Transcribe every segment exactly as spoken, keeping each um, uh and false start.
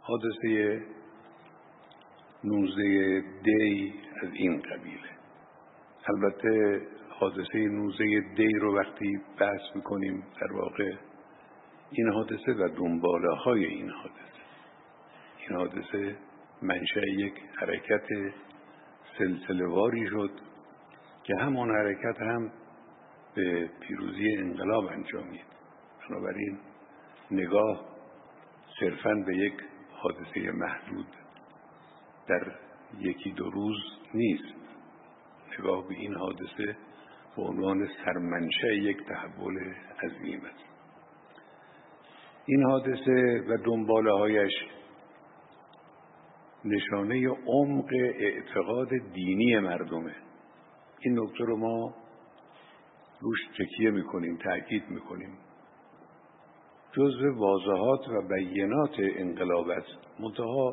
حادثه نوزده دی از این قبیله. البته حادثه نوزده دی رو وقتی بحث میکنیم در واقع این حادثه و دنباله های این حادثه این حادثه منشأ یک حرکت سلسله واری شد که همان حرکت هم به پیروزی انقلاب انجامید. بنابراین نگاه صرفاً به یک حادثه محدود در یکی دو روز نیست. نگاه به این حادثه به عنوان سرمنشأ یک تحول عظیم است. این حادثه و دنباله هایش نشانه عمق اعتقاد دینی مردمه. این نکته رو ما روش تکیه میکنیم، تأکید میکنیم. جزو واضحات و بیانات انقلاب است. منتها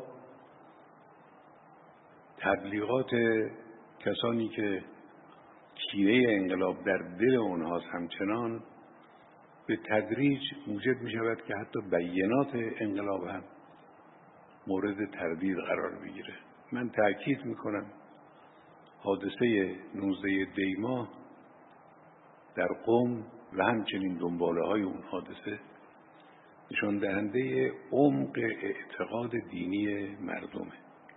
تبلیغات کسانی که کینه انقلاب در دل اونهاست همچنان به تدریج موجب می شود که حتی بیانات انقلاب هم مورد تردید قرار بگیره. من تأکید می کنم حادثه نوزده دی ماه در قم و همچنین دنباله های اون حادثه نشان دهنده عمق اعتقاد دینی مردمه.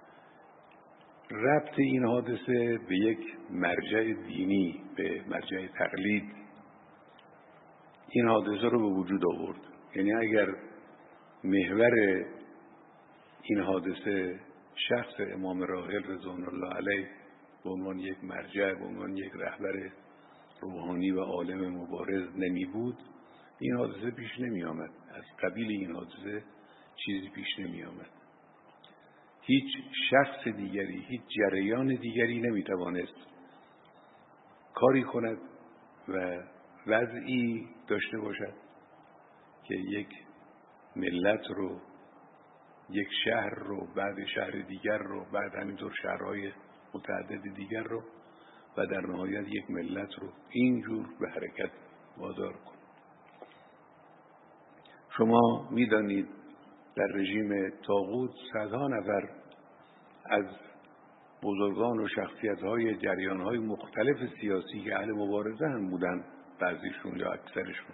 ربط این حادثه به یک مرجع دینی، به مرجع تقلید این حادثه رو به وجود آورد. یعنی اگر محور این حادثه شخص امام راحل رضوان الله علیه به عنوان یک مرجع، به عنوان یک رهبر روحانی و عالم مبارز نمی بود، این حادثه پیش نمی آمد. از قبیل این حادثه چیزی پیش نمی آمد. هیچ شخص دیگری، هیچ جریان دیگری نمی توانست کاری کند و وضعی داشته باشد که یک ملت رو، یک شهر رو، بعد شهر دیگر رو، بعد همینطور شهرهای متعدد دیگر رو و در نهایت یک ملت رو اینجور به حرکت وادار کن. شما میدانید در رژیم طاغوت صدها نفر از بزرگان و شخصیت‌های جریان‌های مختلف سیاسی که اهل مبارزه هم بودن، بعضیشون یا اکثرشون،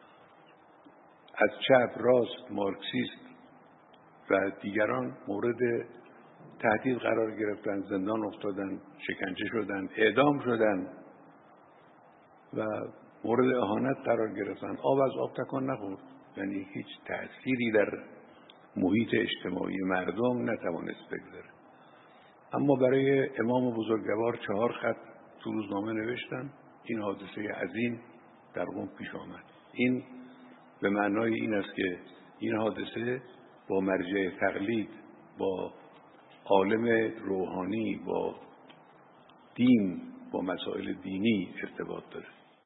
از چپ، راست، مارکسیست و دیگران مورد تهدید قرار گرفتن، زندان افتادن، شکنجه شدن، اعدام شدن و مورد اهانت قرار گرفتن. آب از آب تکان نخورد. یعنی هیچ تأثیری در محیط اجتماعی مردم نتوانست بگذاره. اما برای امام بزرگوار چهار خط تو روزنامه نوشتن. این حادثه عظیم در قم پیش آمد. این به معنای این است که این حادثه با مرجع تقلید، با عالم روحانی، با دین، با مسائل دینی ارتباط داره.